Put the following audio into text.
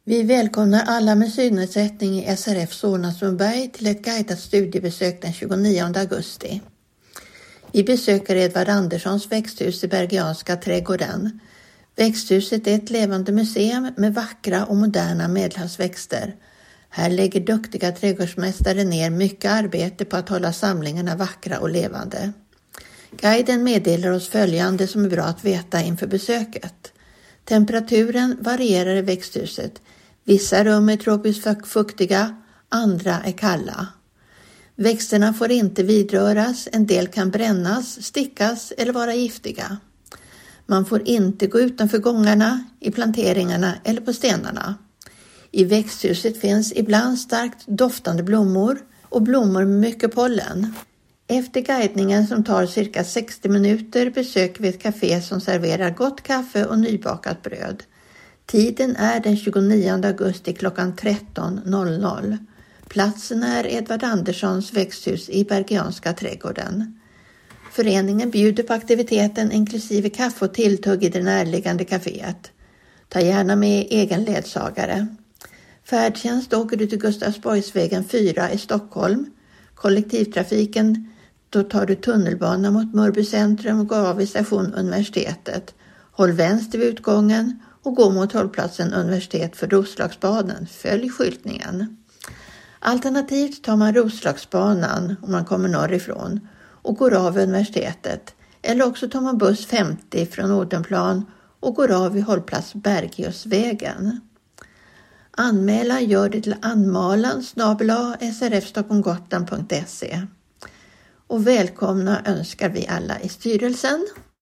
Vi välkomnar alla med synnedsättning i SRF Solna-Sundberg till ett guidat studiebesök den 29 augusti. Vi besöker Edvard Anderssons växthus i Bergianska trädgården. Växthuset är ett levande museum med vackra och moderna medelhavsväxter. Här lägger duktiga trädgårdsmästare ner mycket arbete på att hålla samlingarna vackra och levande. Guiden meddelar oss följande som är bra att veta inför besöket. Temperaturen varierar i växthuset. Vissa rum är tropiskt fuktiga, andra är kalla. Växterna får inte vidröras, en del kan brännas, stickas eller vara giftiga. Man får inte gå utanför gångarna, i planteringarna eller på stenarna. I växthuset finns ibland starkt doftande blommor och blommor med mycket pollen. Efter guidningen som tar cirka 60 minuter besöker vi ett café som serverar gott kaffe och nybakat bröd. Tiden är den 29 augusti klockan 13.00. Platsen är Edvard Anderssons växthus i Bergianska trädgården. Föreningen bjuder på aktiviteten inklusive kaffe och tilltugg i det närliggande kaféet. Ta gärna med egen ledsagare. Färdtjänst åker du till Gustavsborgsvägen 4 i Stockholm. Kollektivtrafiken, då tar du tunnelbana mot Mörby centrum och går av vid station Universitetet. Håll vänster vid utgången och gå mot hållplatsen Universitet för Roslagsbanan. Följ skyltningen. Alternativt tar man Roslagsbanan om man kommer norrifrån och går av vid universitetet. Eller också tar man buss 50 från Odenplan och går av vid hållplats Bergiusvägen. Anmälan gör det till anmalan@srfstockholmgotland.se. Och välkomna önskar vi alla i styrelsen.